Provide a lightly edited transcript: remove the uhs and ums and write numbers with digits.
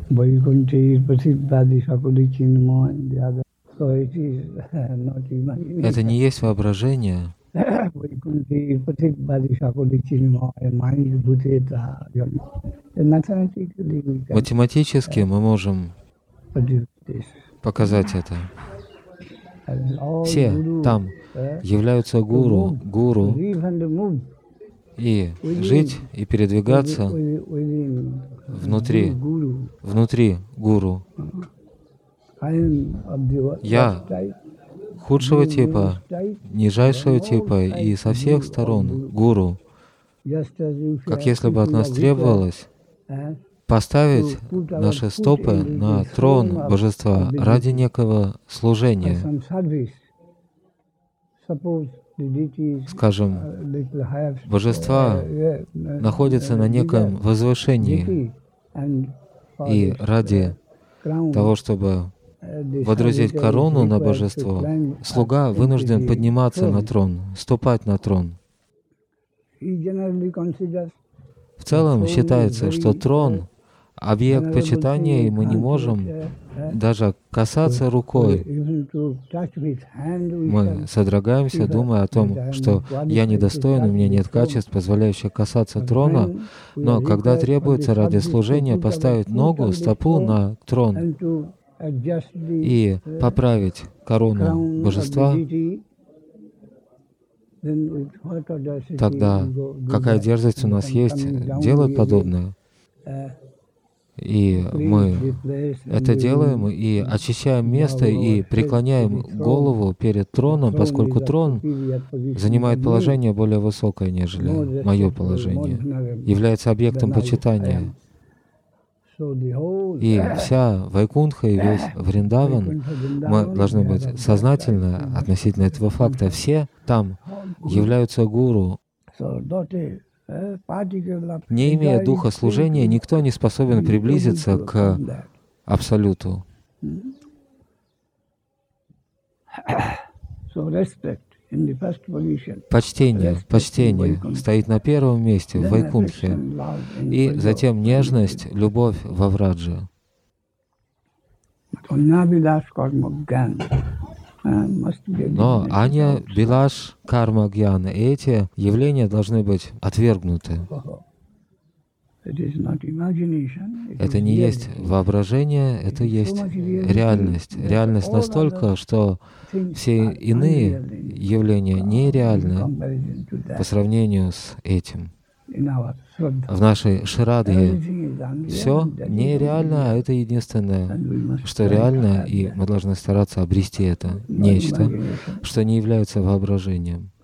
Vaikuntha Prasiddhadi Sakuli Chinmoy, the other. So it is not imagination. Это не есть воображение. Vaikuntha Prasiddhadi Sakuli Chinmoy, mind Bhuteta. Mathematically we can Математически мы можем produce this. показать это. And all Все guru, там являются гуру, live and move и жить, и передвигаться within внутри гуру. I am of the worst Я type, худшего типа, нижайшего типа и со всех сторон гуру, just as you как say, если бы от нас требовалось поставить наши стопы на трон Божества ради некого служения. some service. Suppose the deities Скажем, little higher, божества находятся на неком возвышении, deity, and for и this, ради crown, того, чтобы the водрузить servitor is корону на required to божество, climb слуга up вынужден into the подниматься throne. на трон, ступать на трон. He generally considers В целом считается, что трон — объект почитания, и мы не можем даже касаться рукой. Мы содрогаемся, думая о том, что я недостоин, у меня нет качеств, позволяющих касаться трона, но когда требуется ради служения поставить ногу, стопу на трон и поправить корону божества, тогда какая дерзость у нас есть делать подобное? И мы это делаем и очищаем место и преклоняем голову перед троном, поскольку трон занимает положение более высокое, нежели мое положение, является объектом почитания. И вся Вайкунтха и весь Вриндаван, мы должны быть сознательны относительно этого факта. Все там являются гуру. Не имея духа служения, никто не способен приблизиться к Абсолюту. Почтение стоит на первом месте в Вайкунтхе, и затем нежность, любовь во Врадже. Но Аня, Билаш, Карма, Гьяна, эти явления должны быть отвергнуты. Это не есть воображение, это есть реальность. Реальность настолько, что все иные явления нереальны по сравнению с этим. В нашей Шрадхе все нереально, а это единственное, что реально, и мы должны стараться обрести это нечто, что не является воображением.